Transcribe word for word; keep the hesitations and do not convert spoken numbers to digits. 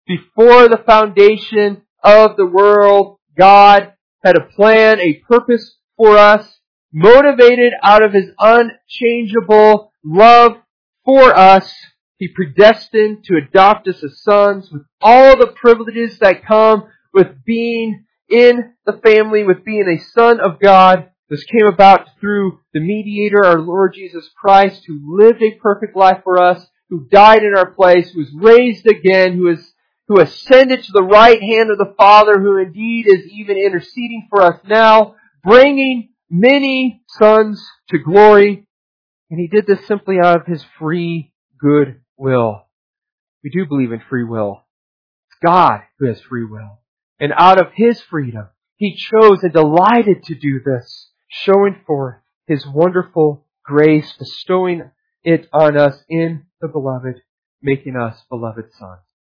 Before the foundation of the world, God had a plan, a purpose for us, motivated out of His unchangeable love for us. He predestined to adopt us as sons with all the privileges that come with being in the family, with being a son of God. This came about through the mediator, our Lord Jesus Christ, who lived a perfect life for us, who died in our place, who was raised again, who is who ascended to the right hand of the Father, who indeed is even interceding for us now, bringing many sons to glory. And He did this simply out of His free, good will. We do believe in free will. It's God who has free will. And out of His freedom, He chose and delighted to do this, showing forth His wonderful grace, bestowing it on us in the Beloved, making us beloved sons.